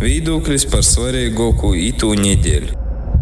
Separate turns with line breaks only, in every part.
Viedoklis par svarīgāko itū nedēļu.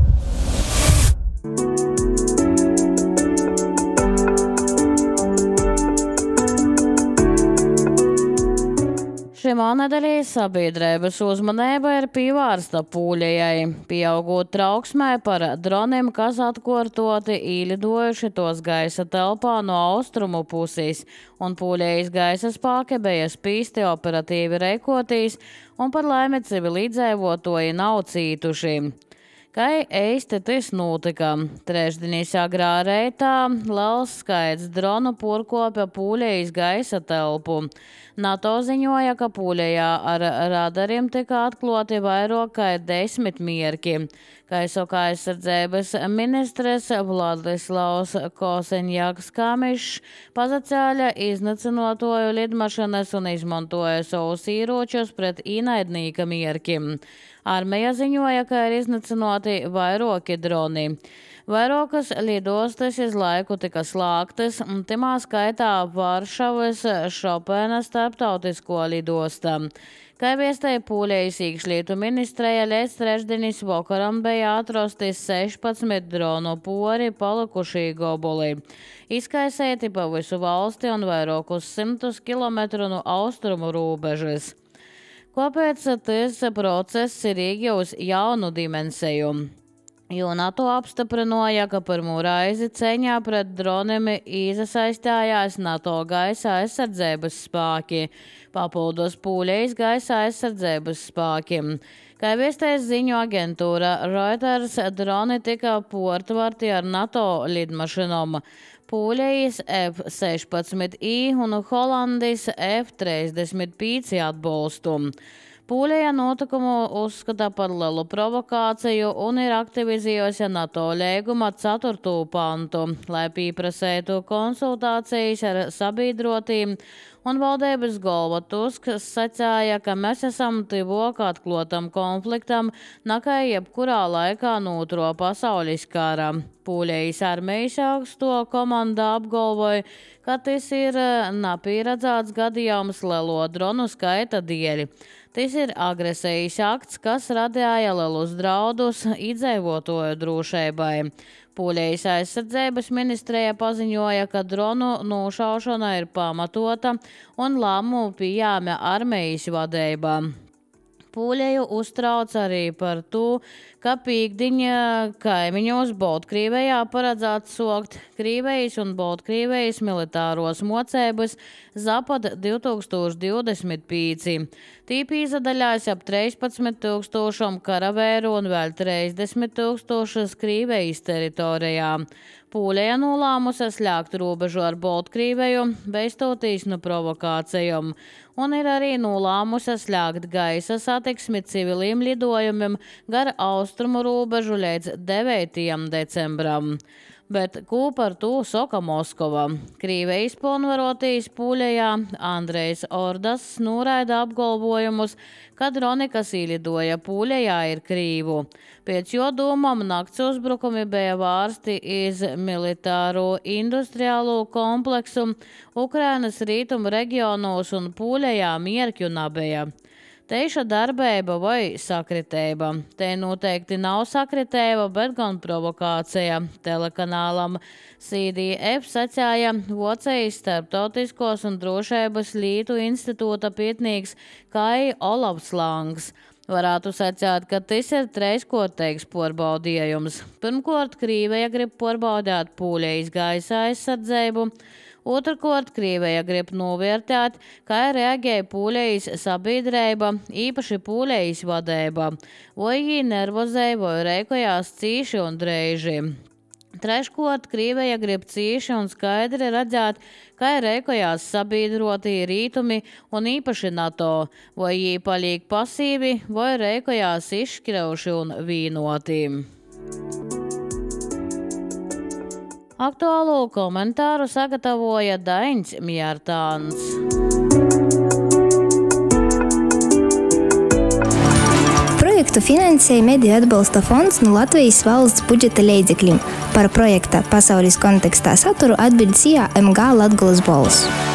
Šimā nedēļā sabiedrības uzmanība ir pievērsta Pūļajai, pieaugot trauksmē par droniem, kas atkārtoti īlidojuši tos gaisa telpā no austrumu puses, un Pūļajas gaisa spēki bija spīsti operatīvi rīkoties, un par laimi civiliedzīvotāji nav cītuši. Kā īsti tas notika? Trešdienīs agrā reitā liels skaits dronu porkopja Pūļajas gaisa telpu. NATO ziņoja, ka Pūļajā ar radariem tika atklāti vairāk kā 10 mierki. Kā saka aizsardzības ministrs Vladislavs Koseņjaks-Kamišs, pazacēļa iznīcinotoju lidmašīnas un izmantoja savus ieročus pret ienaidnieka mierkiem. Armija ziņoja, ka ir iznīcinoti vairāki droni. Vairākas lidostas iz laiku tika slēgtas, un timā skaitā Varšavas Šopena starptautisko lidosta. Kā viestēja Pūļajas iekšlietu ministreja, līdz trešdienas vakaram bija atrasti 16 dronu pori palikušī gobuli. Izkaisēti pa visu valsti un vairākus 100 kilometru no austrumu robežas. Kāpēc tas process ir iegūs jaunu dimensiju? Jo NATO apstiprināja, ka pirmo reizi cīņā pret droniem iesaistījās NATO gaisa aizsardzības spēki, papildus Pūļajas gaisa aizsardzības spēkiem. Kā viestējas ziņu agentūra Reuters, droni tika portvarti ar NATO lidmašīnām. Pūļajas F-16I un Holandijas F-35 atbalstu. Pūļaja notikumu uzskata par lielu provokāciju un ir aktivizējusi NATO līguma 4. pantu, lai pieprasētu konsultācijas ar sabiedrotīm, un valdības galva Tusks sacīja, ka mēs esam tuvāk atklātam konfliktam nekā jebkurā laikā no Otrā pasaules kara. Pūļajas armijas augsto komanda apgalvoja, ka tas ir nepieredzēts gadījums lielo dronu skaita dēļ. Tas ir agresijas akts, kas radīja lielus draudus iedzīvotāju drošībai. Pūļajas aizsardzības ministrija paziņoja, ka dronu nošaušana ir pamatota un lēmumu pieņēma armijas vadība. Pūļaju uztrauc arī par to, ka pīkdiņa kaimiņos Baltkrievijā paredzēts sokt Krievijas un Baltkrievijas militāros mocības Zapad 2025. Tī pīzadaļās ap 13,000 karavēru un vēl 30,000 Krievijas teritorijā. Pūļaja nolēmusi slēgt robežu ar Baltkrieviju, beistoties no provokācijām, un ir arī nolēmusi slēgt gaisa satiksmi civiliem lidojumiem gar austrumu robežu līdz 9. decembram. Bet ko par to saka Moskova? Krievijas pilnvarotājs Pūļajā Andrejs Ordas noraida apgalvojumus, ka droni, kas īlidoja Pūļajā, ir Krīvu. Pēc jo domām nakts uzbrukumi bija vērsti iz militāro industriālo kompleksu Ukrainas rītumu reģionos un Pūļajā mierkju nebija. Teiša darbība vai sakritēba. Te noteikti nav sakritēba, bet gan provokācija. Telekanālam CDF sacīja Vocijas starptautiskos un drošības lietu institūta pētnieks Kai Olavs Langs. Varētu sacīt, ka tas ir trīskārtīgs porbaudījums. Pirmkārt, Krievija grib porbaudīt Pūļajas gaisa aizsardzību. Otrkārt, Krievija grib novērtēt, kā reaģēja Pūļajas sabiedrība, īpaši Pūļajas vadība, vai viņi nervozēja vai rēkojās cīši un dreiži. Treškārt, Krievija grib cīši un skaidri redzēt, kā rēkojās sabiedrotie rītumi un īpaši NATO, vai viņi paliek pasīvi vai rēkojās izšķirauši un vīnoti. Aktuālo komentāru sagatavoja Daņs Mjārtāns.
Projektu finansēja Mediju atbalsta fonds no Latvijas valsts budžeta līdzekļiem. Par projekta pasaules kontekstā saturu atbild MG Latgolas balss.